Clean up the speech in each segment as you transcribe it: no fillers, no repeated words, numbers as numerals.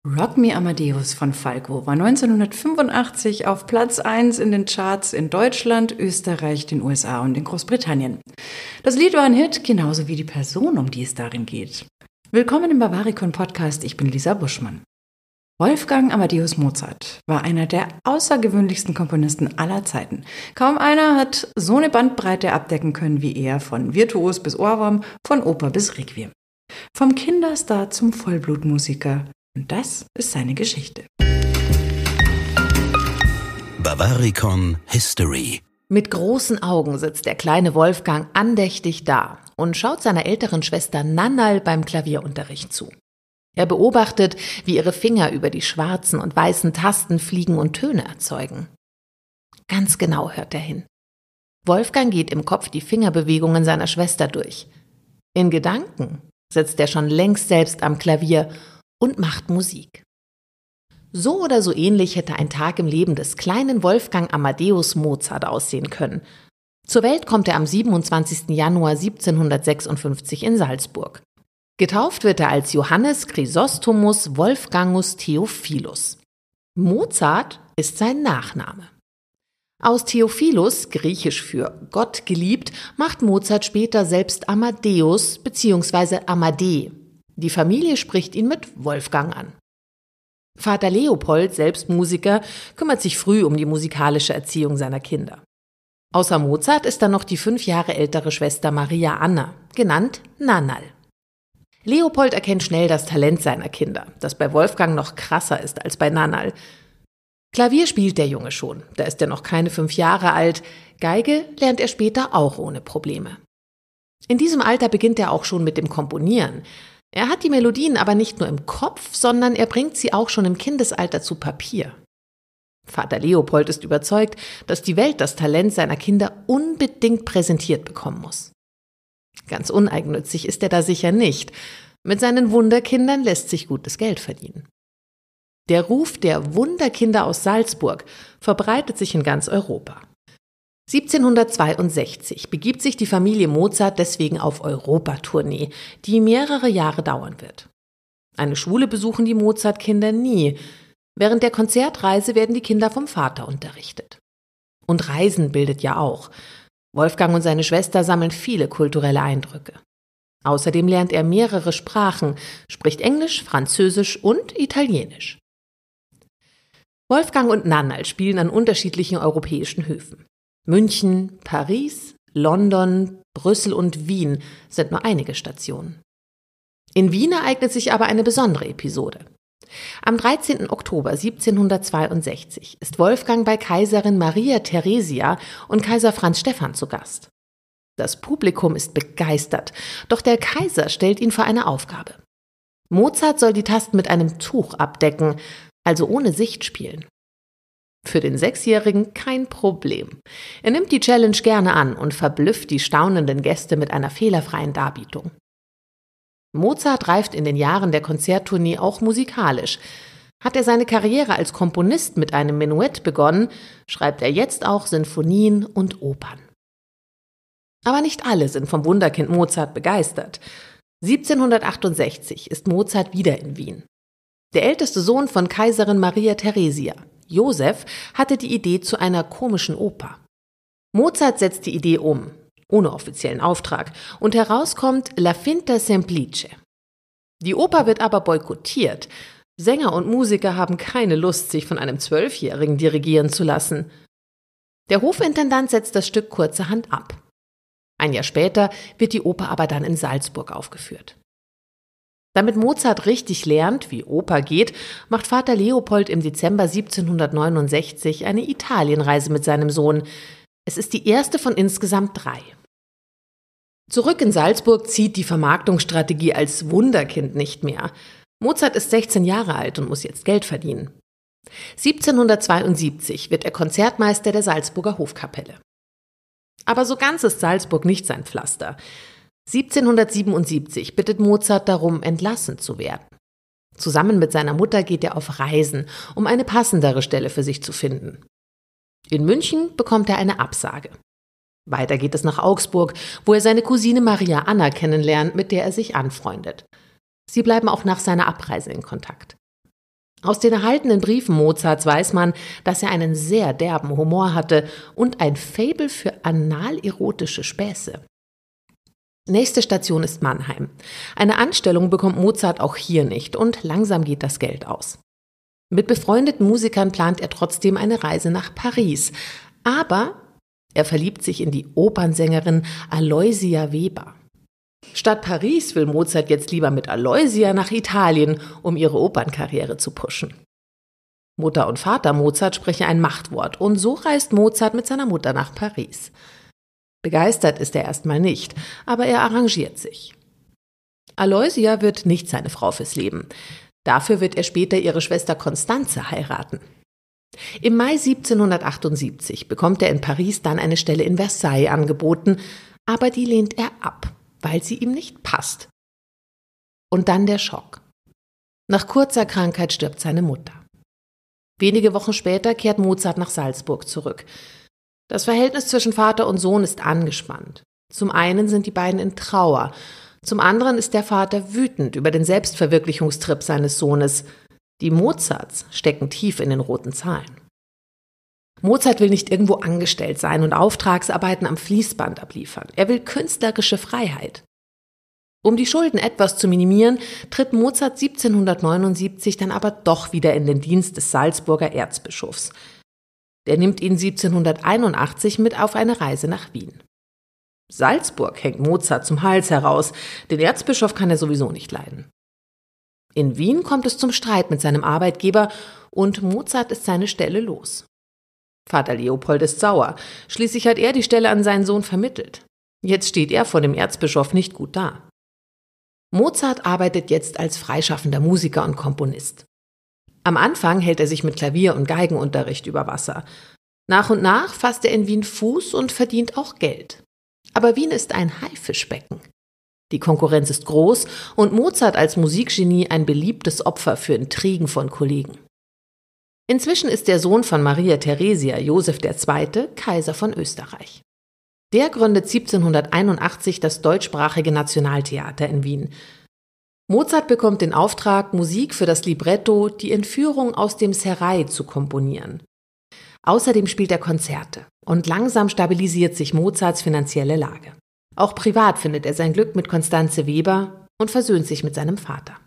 Rock Me Amadeus von Falco war 1985 auf Platz 1 in den Charts in Deutschland, Österreich, den USA und in Großbritannien. Das Lied war ein Hit, genauso wie die Person, um die es darin geht. Willkommen im Bavaricon Podcast, ich bin Lisa Buschmann. Wolfgang Amadeus Mozart war einer der außergewöhnlichsten Komponisten aller Zeiten. Kaum einer hat so eine Bandbreite abdecken können wie er, von Virtuos bis Ohrwurm, von Oper bis Requiem. Vom Kinderstar zum Vollblutmusiker. Und das ist seine Geschichte. Bavaricon History. Mit großen Augen sitzt der kleine Wolfgang andächtig da und schaut seiner älteren Schwester Nannal beim Klavierunterricht zu. Er beobachtet, wie ihre Finger über die schwarzen und weißen Tasten fliegen und Töne erzeugen. Ganz genau hört er hin. Wolfgang geht im Kopf die Fingerbewegungen seiner Schwester durch. In Gedanken sitzt er schon längst selbst am Klavier und macht Musik. So oder so ähnlich hätte ein Tag im Leben des kleinen Wolfgang Amadeus Mozart aussehen können. Zur Welt kommt er am 27. Januar 1756 in Salzburg. Getauft wird er als Johannes Chrysostomus Wolfgangus Theophilus. Mozart ist sein Nachname. Aus Theophilus, griechisch für Gott geliebt, macht Mozart später selbst Amadeus bzw. Amadee. Die Familie spricht ihn mit Wolfgang an. Vater Leopold, selbst Musiker, kümmert sich früh um die musikalische Erziehung seiner Kinder. Außer Mozart ist dann noch die 5 Jahre ältere Schwester Maria Anna, genannt Nannal. Leopold erkennt schnell das Talent seiner Kinder, das bei Wolfgang noch krasser ist als bei Nannal. Klavier spielt der Junge schon, da ist er noch keine 5 Jahre alt, Geige lernt er später auch ohne Probleme. In diesem Alter beginnt er auch schon mit dem Komponieren. Er hat die Melodien aber nicht nur im Kopf, sondern er bringt sie auch schon im Kindesalter zu Papier. Vater Leopold ist überzeugt, dass die Welt das Talent seiner Kinder unbedingt präsentiert bekommen muss. Ganz uneigennützig ist er da sicher nicht. Mit seinen Wunderkindern lässt sich gutes Geld verdienen. Der Ruf der Wunderkinder aus Salzburg verbreitet sich in ganz Europa. 1762 begibt sich die Familie Mozart deswegen auf Europatournee, die mehrere Jahre dauern wird. Eine Schule besuchen die Mozart-Kinder nie. Während der Konzertreise werden die Kinder vom Vater unterrichtet. Und Reisen bildet ja auch. Wolfgang und seine Schwester sammeln viele kulturelle Eindrücke. Außerdem lernt er mehrere Sprachen, spricht Englisch, Französisch und Italienisch. Wolfgang und Nannal spielen an unterschiedlichen europäischen Höfen. München, Paris, London, Brüssel und Wien sind nur einige Stationen. In Wien ereignet sich aber eine besondere Episode. Am 13. Oktober 1762 ist Wolfgang bei Kaiserin Maria Theresia und Kaiser Franz Stephan zu Gast. Das Publikum ist begeistert, doch der Kaiser stellt ihn vor eine Aufgabe. Mozart soll die Tasten mit einem Tuch abdecken, also ohne Sicht spielen. Für den 6-Jährigen kein Problem. Er nimmt die Challenge gerne an und verblüfft die staunenden Gäste mit einer fehlerfreien Darbietung. Mozart reift in den Jahren der Konzerttournee auch musikalisch. Hat er seine Karriere als Komponist mit einem Menuett begonnen, schreibt er jetzt auch Sinfonien und Opern. Aber nicht alle sind vom Wunderkind Mozart begeistert. 1768 ist Mozart wieder in Wien. Der älteste Sohn von Kaiserin Maria Theresia, Josef, hatte die Idee zu einer komischen Oper. Mozart setzt die Idee um, ohne offiziellen Auftrag, und heraus kommt La Finta Semplice. Die Oper wird aber boykottiert. Sänger und Musiker haben keine Lust, sich von einem 12-Jährigen dirigieren zu lassen. Der Hofintendant setzt das Stück kurzerhand ab. Ein Jahr später wird die Oper aber dann in Salzburg aufgeführt. Damit Mozart richtig lernt, wie Oper geht, macht Vater Leopold im Dezember 1769 eine Italienreise mit seinem Sohn. Es ist die erste von insgesamt 3. Zurück in Salzburg zieht die Vermarktungsstrategie als Wunderkind nicht mehr. Mozart ist 16 Jahre alt und muss jetzt Geld verdienen. 1772 wird er Konzertmeister der Salzburger Hofkapelle. Aber so ganz ist Salzburg nicht sein Pflaster. 1777 bittet Mozart darum, entlassen zu werden. Zusammen mit seiner Mutter geht er auf Reisen, um eine passendere Stelle für sich zu finden. In München bekommt er eine Absage. Weiter geht es nach Augsburg, wo er seine Cousine Maria Anna kennenlernt, mit der er sich anfreundet. Sie bleiben auch nach seiner Abreise in Kontakt. Aus den erhaltenen Briefen Mozarts weiß man, dass er einen sehr derben Humor hatte und ein Faible für anal-erotische Späße. Nächste Station ist Mannheim. Eine Anstellung bekommt Mozart auch hier nicht und langsam geht das Geld aus. Mit befreundeten Musikern plant er trotzdem eine Reise nach Paris, aber er verliebt sich in die Opernsängerin Aloysia Weber. Statt Paris will Mozart jetzt lieber mit Aloysia nach Italien, um ihre Opernkarriere zu pushen. Mutter und Vater Mozart sprechen ein Machtwort und so reist Mozart mit seiner Mutter nach Paris. Begeistert ist er erstmal nicht, aber er arrangiert sich. Aloysia wird nicht seine Frau fürs Leben. Dafür wird er später ihre Schwester Constanze heiraten. Im Mai 1778 bekommt er in Paris dann eine Stelle in Versailles angeboten, aber die lehnt er ab, weil sie ihm nicht passt. Und dann der Schock. Nach kurzer Krankheit stirbt seine Mutter. Wenige Wochen später kehrt Mozart nach Salzburg zurück. Das Verhältnis zwischen Vater und Sohn ist angespannt. Zum einen sind die beiden in Trauer, zum anderen ist der Vater wütend über den Selbstverwirklichungstrip seines Sohnes. Die Mozarts stecken tief in den roten Zahlen. Mozart will nicht irgendwo angestellt sein und Auftragsarbeiten am Fließband abliefern. Er will künstlerische Freiheit. Um die Schulden etwas zu minimieren, tritt Mozart 1779 dann aber doch wieder in den Dienst des Salzburger Erzbischofs. Der nimmt ihn 1781 mit auf eine Reise nach Wien. Salzburg hängt Mozart zum Hals heraus, den Erzbischof kann er sowieso nicht leiden. In Wien kommt es zum Streit mit seinem Arbeitgeber und Mozart ist seine Stelle los. Vater Leopold ist sauer, schließlich hat er die Stelle an seinen Sohn vermittelt. Jetzt steht er vor dem Erzbischof nicht gut da. Mozart arbeitet jetzt als freischaffender Musiker und Komponist. Am Anfang hält er sich mit Klavier- und Geigenunterricht über Wasser. Nach und nach fasst er in Wien Fuß und verdient auch Geld. Aber Wien ist ein Haifischbecken. Die Konkurrenz ist groß und Mozart als Musikgenie ein beliebtes Opfer für Intrigen von Kollegen. Inzwischen ist der Sohn von Maria Theresia, Josef II., Kaiser von Österreich. Der gründet 1781 das deutschsprachige Nationaltheater in Wien. Mozart bekommt den Auftrag, Musik für das Libretto Die Entführung aus dem Serail zu komponieren. Außerdem spielt er Konzerte und langsam stabilisiert sich Mozarts finanzielle Lage. Auch privat findet er sein Glück mit Constanze Weber und versöhnt sich mit seinem Vater.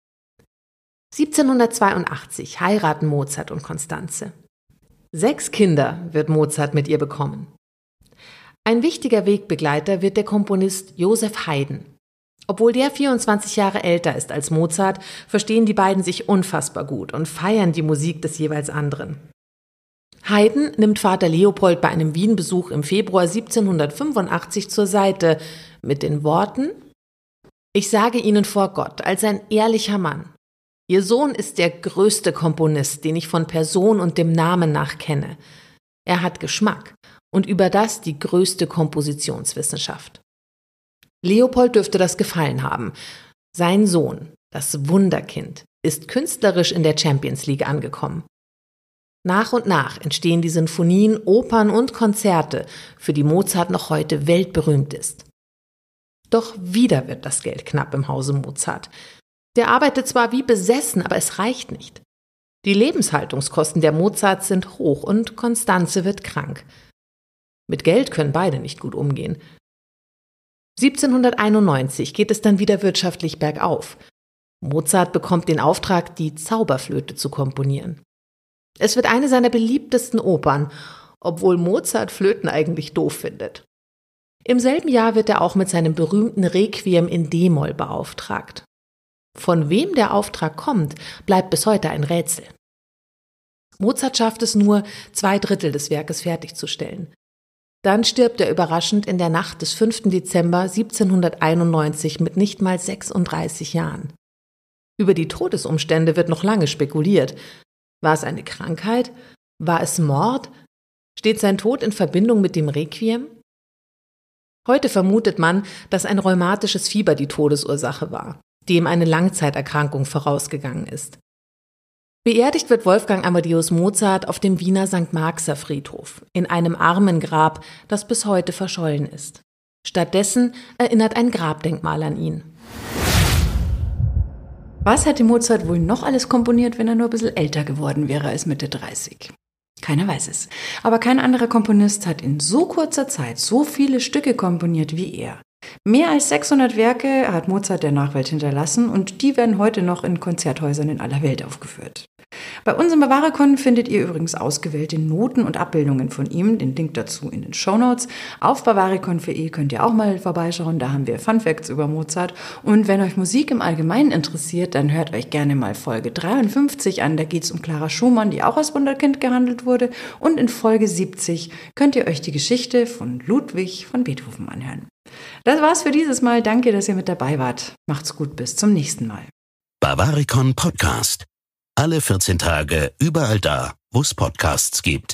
1782 heiraten Mozart und Constanze. 6 Kinder wird Mozart mit ihr bekommen. Ein wichtiger Wegbegleiter wird der Komponist Joseph Haydn. Obwohl der 24 Jahre älter ist als Mozart, verstehen die beiden sich unfassbar gut und feiern die Musik des jeweils anderen. Haydn nimmt Vater Leopold bei einem Wien-Besuch im Februar 1785 zur Seite mit den Worten: Ich sage Ihnen vor Gott, als ein ehrlicher Mann, Ihr Sohn ist der größte Komponist, den ich von Person und dem Namen nach kenne. Er hat Geschmack und überdas die größte Kompositionswissenschaft. Leopold dürfte das gefallen haben. Sein Sohn, das Wunderkind, ist künstlerisch in der Champions League angekommen. Nach und nach entstehen die Sinfonien, Opern und Konzerte, für die Mozart noch heute weltberühmt ist. Doch wieder wird das Geld knapp im Hause Mozart. Der arbeitet zwar wie besessen, aber es reicht nicht. Die Lebenshaltungskosten der Mozarts sind hoch und Constanze wird krank. Mit Geld können beide nicht gut umgehen. 1791 geht es dann wieder wirtschaftlich bergauf. Mozart bekommt den Auftrag, die Zauberflöte zu komponieren. Es wird eine seiner beliebtesten Opern, obwohl Mozart Flöten eigentlich doof findet. Im selben Jahr wird er auch mit seinem berühmten Requiem in D-Moll beauftragt. Von wem der Auftrag kommt, bleibt bis heute ein Rätsel. Mozart schafft es nur, 2/3 des Werkes fertigzustellen. Dann stirbt er überraschend in der Nacht des 5. Dezember 1791 mit nicht mal 36 Jahren. Über die Todesumstände wird noch lange spekuliert. War es eine Krankheit? War es Mord? Steht sein Tod in Verbindung mit dem Requiem? Heute vermutet man, dass ein rheumatisches Fieber die Todesursache war, dem eine Langzeiterkrankung vorausgegangen ist. Beerdigt wird Wolfgang Amadeus Mozart auf dem Wiener St. Marxer Friedhof, in einem Armengrab, das bis heute verschollen ist. Stattdessen erinnert ein Grabdenkmal an ihn. Was hätte Mozart wohl noch alles komponiert, wenn er nur ein bisschen älter geworden wäre als Mitte 30? Keiner weiß es. Aber kein anderer Komponist hat in so kurzer Zeit so viele Stücke komponiert wie er. Mehr als 600 Werke hat Mozart der Nachwelt hinterlassen und die werden heute noch in Konzerthäusern in aller Welt aufgeführt. Bei uns im Bavaricon findet ihr übrigens ausgewählte Noten und Abbildungen von ihm, den Link dazu in den Shownotes. Auf bavaricon.de könnt ihr auch mal vorbeischauen, da haben wir Funfacts über Mozart. Und wenn euch Musik im Allgemeinen interessiert, dann hört euch gerne mal Folge 53 an, da geht es um Clara Schumann, die auch als Wunderkind gehandelt wurde. Und in Folge 70 könnt ihr euch die Geschichte von Ludwig von Beethoven anhören. Das war's für dieses Mal, danke, dass ihr mit dabei wart. Macht's gut, bis zum nächsten Mal. Bavaricon Podcast. Alle 14 Tage, überall da, wo es Podcasts gibt.